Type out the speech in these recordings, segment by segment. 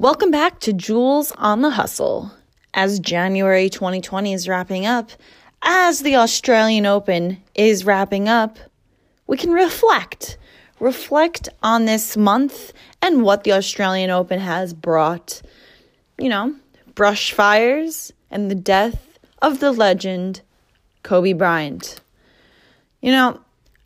Welcome back to Jules on the Hustle. As January 2020 is wrapping up, as the Australian Open is wrapping up, we can reflect on this month and what the Australian Open has brought. Brush fires and the death of the legend, Kobe Bryant. It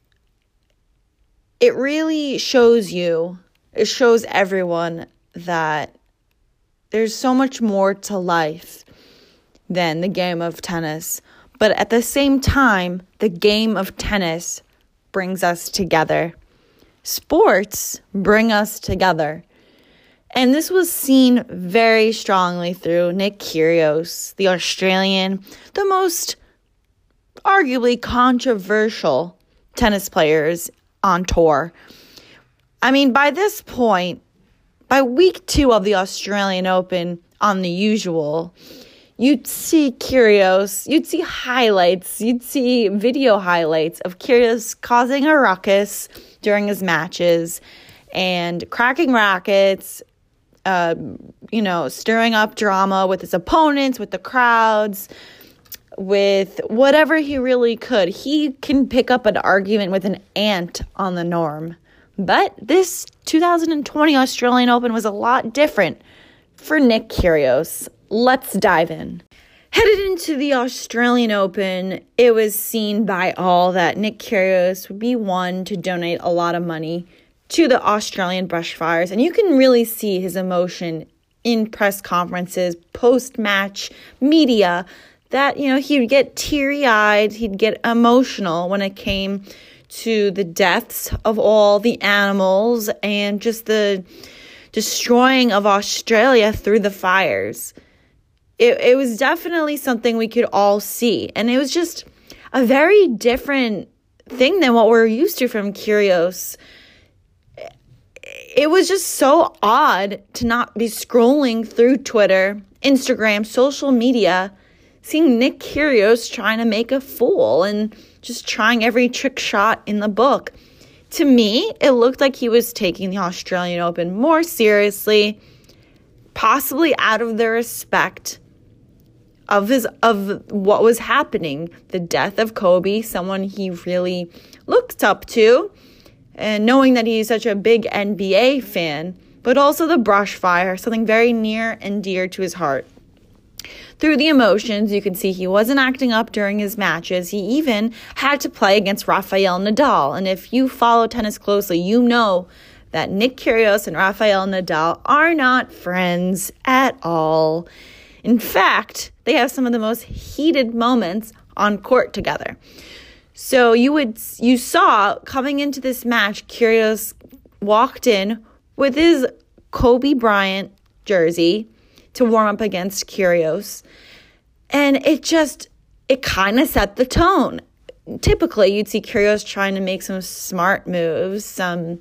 really shows everyone that there's so much more to life than the game of tennis. But at the same time, the game of tennis brings us together. Sports bring us together. And this was seen very strongly through Nick Kyrgios, the Australian, the most arguably controversial tennis players on tour. By this point, by week 2 of the Australian Open on the usual, you'd see Kyrgios, you'd see highlights, you'd see video highlights of Kyrgios causing a ruckus during his matches and cracking rackets, stirring up drama with his opponents, with the crowds, with whatever he really could. He can pick up an argument with an ant on the norm. But this 2020 Australian Open was a lot different for Nick Kyrgios. Let's dive in. Headed into the Australian Open, it was seen by all that Nick Kyrgios would be one to donate a lot of money to the Australian bushfires. And you can really see his emotion in press conferences, post-match media, that, he would get teary-eyed, he'd get emotional when it came to the deaths of all the animals and just the destroying of Australia through the fires. It was definitely something we could all see. And it was just a very different thing than what we're used to from Kyrgios. It was just so odd to not be scrolling through Twitter, Instagram, social media, seeing Nick Kyrgios trying to make a fool and just trying every trick shot in the book. To me, it looked like he was taking the Australian Open more seriously, possibly out of the respect of what was happening. The death of Kobe, someone he really looked up to, and knowing that he's such a big NBA fan, but also the brush fire, something very near and dear to his heart. Through the emotions, you can see he wasn't acting up during his matches. He even had to play against Rafael Nadal. And if you follow tennis closely, you know that Nick Kyrgios and Rafael Nadal are not friends at all. In fact, they have some of the most heated moments on court together. So you saw coming into this match, Kyrgios walked in with his Kobe Bryant jersey to warm up against Kyrgios. And it kind of set the tone. Typically, you'd see Kyrgios trying to make some smart moves, some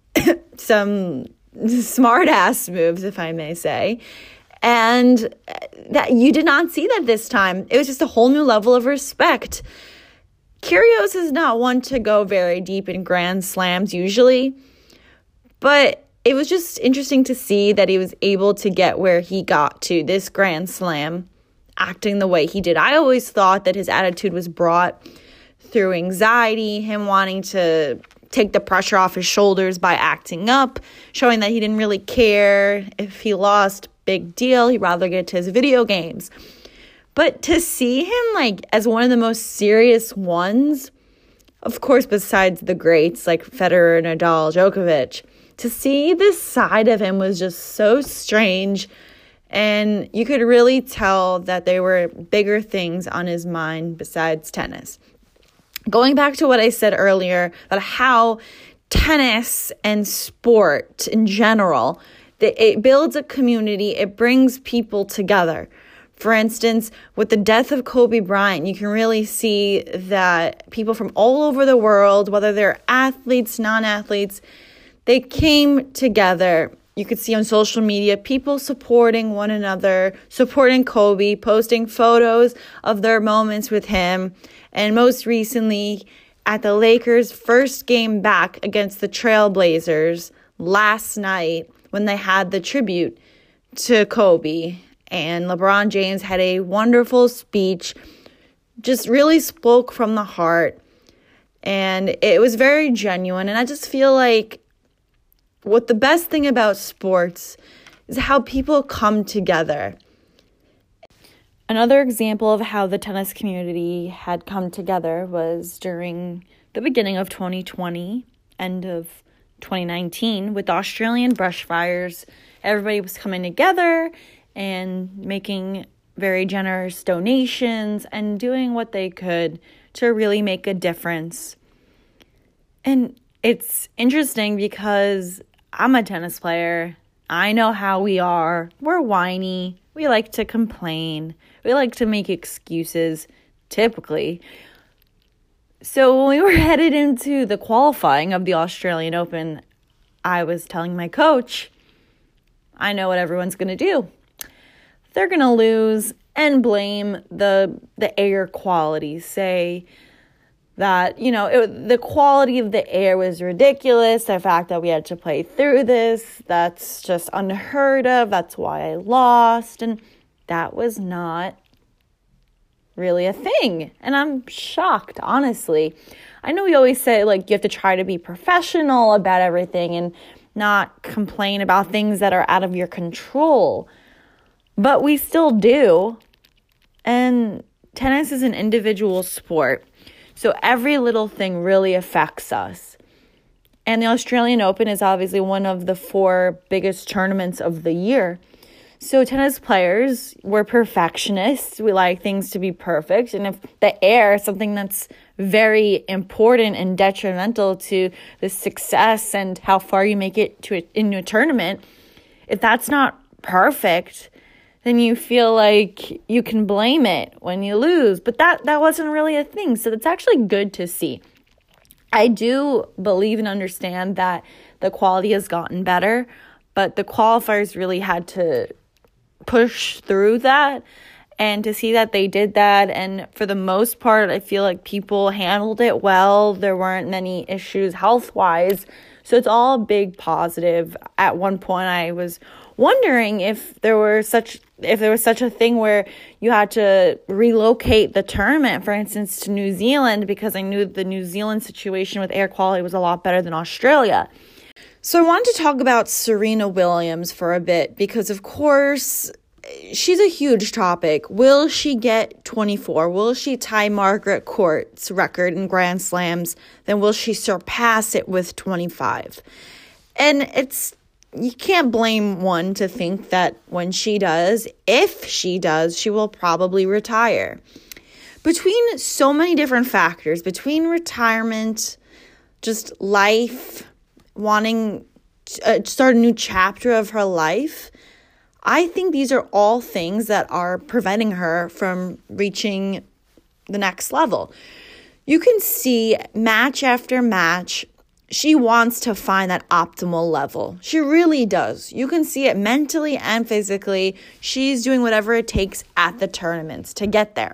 smart-ass moves, if I may say. And that you did not see that this time. It was just a whole new level of respect. Kyrgios is not one to go very deep in Grand Slams usually, but it was just interesting to see that he was able to get where he got to this Grand Slam, acting the way he did. I always thought that his attitude was brought through anxiety, him wanting to take the pressure off his shoulders by acting up, showing that he didn't really care if he lost, big deal, he'd rather get to his video games. But to see him as one of the most serious ones, of course, besides the greats like Federer, Nadal, Djokovic, to see this side of him was just so strange, and you could really tell that there were bigger things on his mind besides tennis. Going back to what I said earlier about how tennis and sport in general, it builds a community, it brings people together. For instance, with the death of Kobe Bryant, you can really see that people from all over the world, whether they're athletes, non-athletes, they came together. You could see on social media people supporting one another, supporting Kobe, posting photos of their moments with him. And most recently, at the Lakers' first game back against the Trailblazers last night when they had the tribute to Kobe, and LeBron James had a wonderful speech, just really spoke from the heart, and it was very genuine. And I just feel like what the best thing about sports is how people come together. Another example of how the tennis community had come together was during the beginning of 2020, end of 2019, with the Australian brushfires. Everybody was coming together and making very generous donations and doing what they could to really make a difference. And it's interesting because I'm a tennis player. I know how we are. We're whiny. We like to complain. We like to make excuses, typically. So when we were headed into the qualifying of the Australian Open, I was telling my coach, I know what everyone's going to do. They're going to lose and blame the air quality. Say that, the quality of the air was ridiculous. The fact that we had to play through this, that's just unheard of. That's why I lost. And that was not really a thing. And I'm shocked, honestly. I know we always say, you have to try to be professional about everything and not complain about things that are out of your control. But we still do. And tennis is an individual sport. So every little thing really affects us. And the Australian Open is obviously one of the 4 biggest tournaments of the year. So tennis players, we're perfectionists. We like things to be perfect. And if the air is something that's very important and detrimental to the success and how far you make it into a tournament, if that's not perfect, then you feel like you can blame it when you lose. But that wasn't really a thing. So it's actually good to see. I do believe and understand that the quality has gotten better, but the qualifiers really had to push through that, and to see that they did that. And for the most part, I feel like people handled it well. There weren't many issues health-wise. So it's all a big positive. At one point, I was wondering if there was such a thing where you had to relocate the tournament, for instance, to New Zealand, because I knew the New Zealand situation with air quality was a lot better than Australia. So I wanted to talk about Serena Williams for a bit because, of course, she's a huge topic. Will she get 24? Will she tie Margaret Court's record in Grand Slams? Then will she surpass it with 25? And you can't blame one to think that when she does, if she does, she will probably retire. Between so many different factors, between retirement, just life, wanting to start a new chapter of her life, I think these are all things that are preventing her from reaching the next level. You can see match after match, she wants to find that optimal level. She really does. You can see it mentally and physically. She's doing whatever it takes at the tournaments to get there.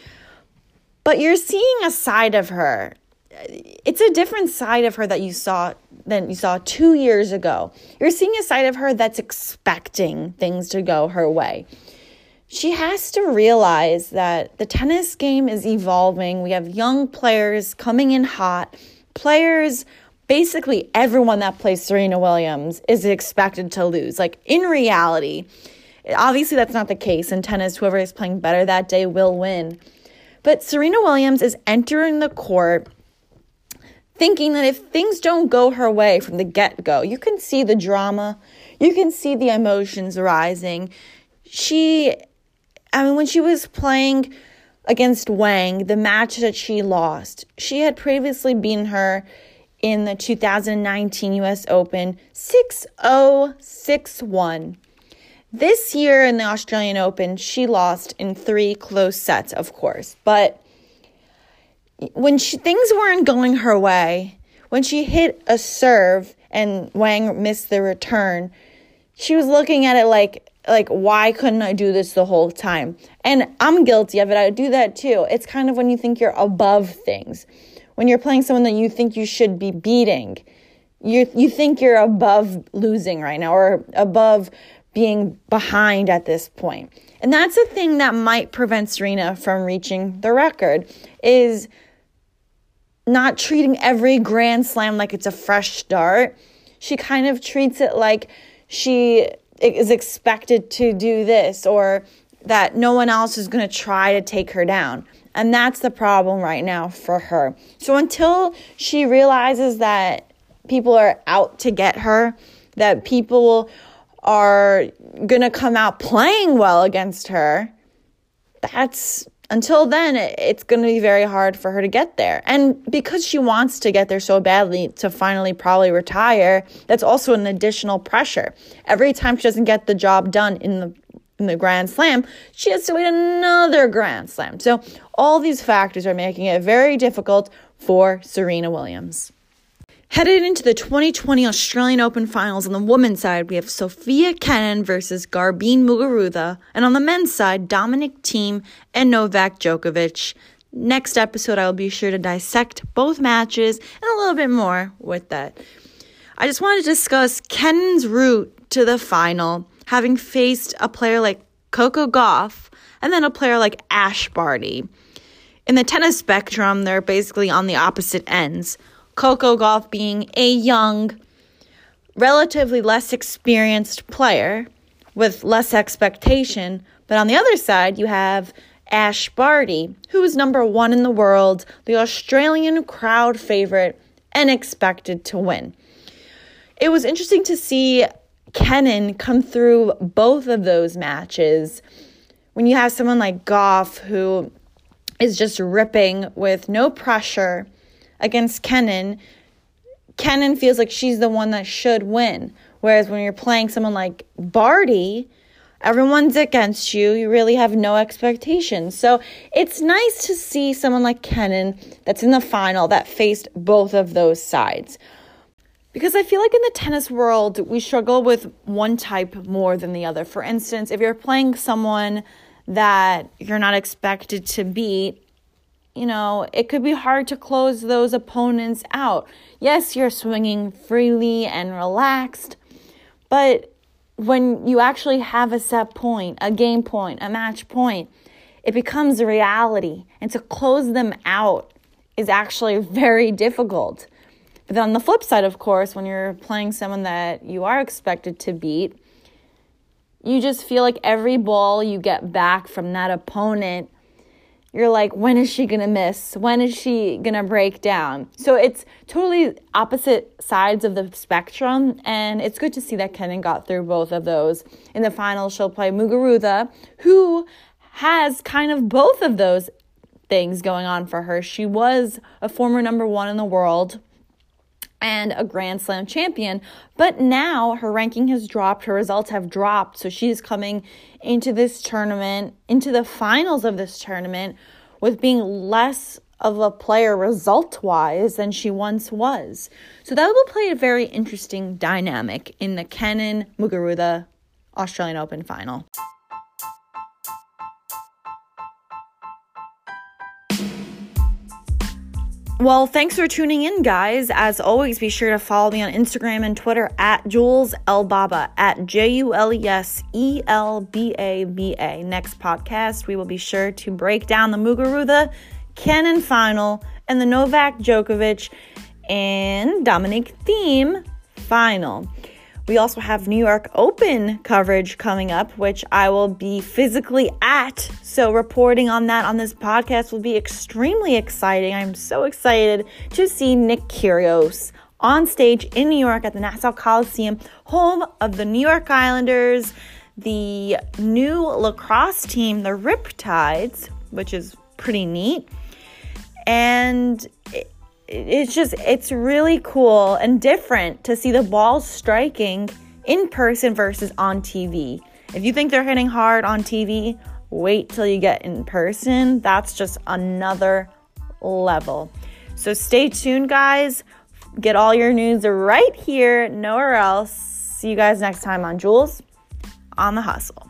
But you're seeing a side of her. It's a different side of her than you saw 2 years ago. You're seeing a side of her that's expecting things to go her way. She has to realize that the tennis game is evolving. We have young players coming in hot. Players, basically everyone that plays Serena Williams is expected to lose. In reality, obviously that's not the case. In tennis, whoever is playing better that day will win. But Serena Williams is entering the court thinking that if things don't go her way from the get-go, you can see the drama, you can see the emotions rising. When she was playing against Wang, the match that she lost, she had previously beaten her in the 2019 U.S. Open 6-0, 6-1. This year in the Australian Open, she lost in 3 close sets, of course, but when things weren't going her way, when she hit a serve and Wang missed the return, she was looking at it like, why couldn't I do this the whole time? And I'm guilty of it. I do that too. It's kind of when you think you're above things. When you're playing someone that you think you should be beating, you think you're above losing right now or above being behind at this point. And that's a thing that might prevent Serena from reaching the record, is not treating every Grand Slam like it's a fresh start. She kind of treats it like she is expected to do this, or that no one else is going to try to take her down. And that's the problem right now for her. So until she realizes that people are out to get her, that people are going to come out playing well against her, until then, it's going to be very hard for her to get there. And because she wants to get there so badly to finally probably retire, that's also an additional pressure. Every time she doesn't get the job done in the Grand Slam, she has to wait another Grand Slam. So all these factors are making it very difficult for Serena Williams. Headed into the 2020 Australian Open Finals, on the women's side, we have Sofia Kenin versus Garbine Muguruza, and on the men's side, Dominic Thiem and Novak Djokovic. Next episode, I will be sure to dissect both matches and a little bit more with that. I just want to discuss Kenin's route to the final, having faced a player like Coco Gauff and then a player like Ash Barty. In the tennis spectrum, they're basically on the opposite ends. Coco Gauff being a young, relatively less experienced player with less expectation. But on the other side, you have Ash Barty, who is number 1 in the world, the Australian crowd favorite, and expected to win. It was interesting to see Kenin come through both of those matches when you have someone like Gauff, who is just ripping with no pressure against Kenin. Kenin feels like she's the one that should win. Whereas when you're playing someone like Barty, everyone's against you. You really have no expectations. So it's nice to see someone like Kenin that's in the final that faced both of those sides. Because I feel like in the tennis world, we struggle with one type more than the other. For instance, if you're playing someone that you're not expected to beat, it could be hard to close those opponents out. Yes, you're swinging freely and relaxed, but when you actually have a set point, a game point, a match point, it becomes a reality. And to close them out is actually very difficult. But then on the flip side, of course, when you're playing someone that you are expected to beat, you just feel like every ball you get back from that opponent, you're like, when is she going to miss? When is she going to break down? So it's totally opposite sides of the spectrum, and it's good to see that Kenin got through both of those. In the final, she'll play Muguruza, who has kind of both of those things going on for her. She was a former number 1 in the world and a Grand Slam champion, but now her ranking has dropped, her results have dropped, so she's coming into this tournament, into the finals of this tournament, with being less of a player result-wise than she once was. So that will play a very interesting dynamic in the Kenin-Muguruza Australian Open final. Well, thanks for tuning in, guys. As always, be sure to follow me on Instagram and Twitter at JulesElbaba, at JulesElbaba. Next podcast, we will be sure to break down the Muguruza Kenin final and the Novak Djokovic and Dominic Thiem final. We also have New York Open coverage coming up, which I will be physically at. So reporting on that on this podcast will be extremely exciting. I'm so excited to see Nick Kyrgios on stage in New York at the Nassau Coliseum, home of the New York Islanders, the new lacrosse team, the Riptides, which is pretty neat. And it's really cool and different to see the balls striking in person versus on TV. If you think they're hitting hard on TV, wait till you get in person. That's just another level. So stay tuned, guys. Get all your news right here, nowhere else. See you guys next time on Jules on the Hustle.